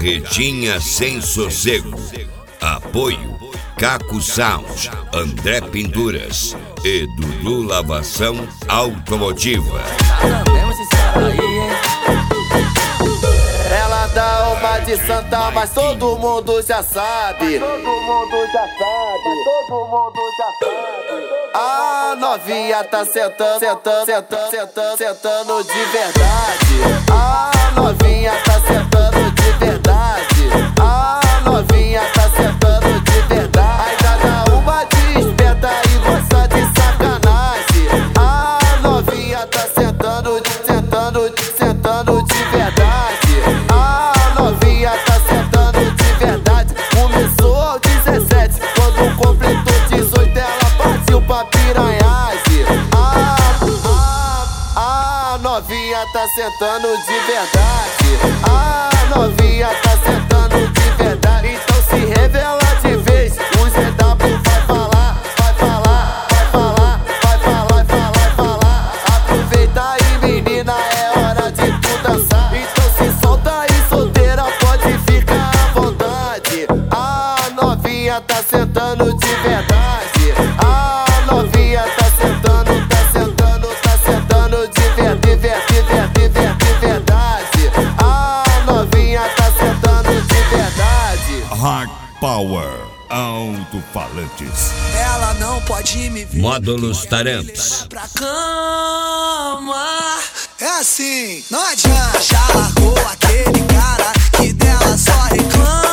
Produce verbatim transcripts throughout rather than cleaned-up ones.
Carretinha Sem Sossego. Apoio Caco Sound, André Pinturas e Dudu Lavação Automotiva. Ela dá uma de santa, mas todo mundo já sabe. Todo mundo já sabe. Todo mundo já sabe. A novinha tá sentando, sentando, sentando, sentando, sentando de verdade. A novinha tá sentando de verdade. A novinha tá sentando de verdade. Ainda dá uma de esperta e gosta de sacanagem. A novinha tá sentando, sentando, sentando de verdade. A novinha tá sentando de verdade. Começou aos dezessete, quando completou dezoito ela partiu pra piranhagem. A, a, a novinha tá sentando de verdade. A novinha tá sentando de verdade. Então se revela de vez, o Z W vai falar, vai falar, vai falar, vai falar, vai falar, vai falar. Aproveita aí menina, é hora de tu dançar. Então se solta aí solteira, pode ficar à vontade. A novinha tá sentando de verdade. A novinha tá sentando, tá sentando, tá sentando de verdade, de verdade, de verdade. A novinha tá sentando de verdade. Hard Power Alto-Falantes. Ela não pode me ver. Módulos Taramps. Pra cama. É assim, não adianta. Já largou aquele cara que dela só reclama.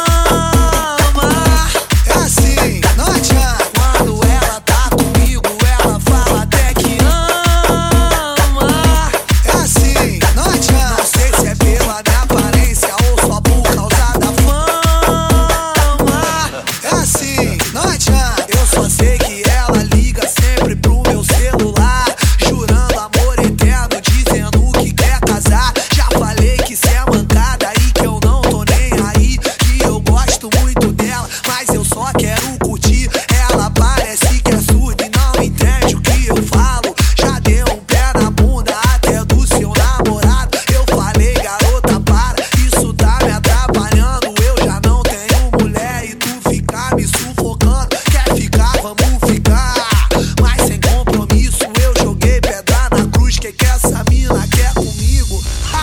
É assim, não adianta. Quando ela tá comigo, ela fala até que ama. É assim, não adianta. Não sei se é pela minha aparência ou só por causa da fama. É assim, não adianta. Eu só sei que ela liga sempre pro meu celular, jurando amor eterno, dizendo que quer casar. Já falei que cê é mancada e que eu não tô nem aí, que eu gosto muito dela, mas eu só quero curtir. Ela parece que é surda e não entende o que eu falo. Já deu um pé na bunda até do seu namorado. Eu falei, garota, para, isso tá me atrapalhando. Eu já não tenho mulher e tu fica me sufocando. Quer ficar, vamos ficar, mas sem compromisso. Eu joguei pedra na cruz, que que essa mina quer comigo?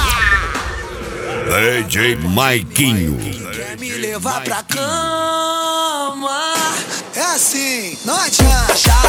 D J Maiquinho. Quer me levar pra cama. É assim, não adianta. Já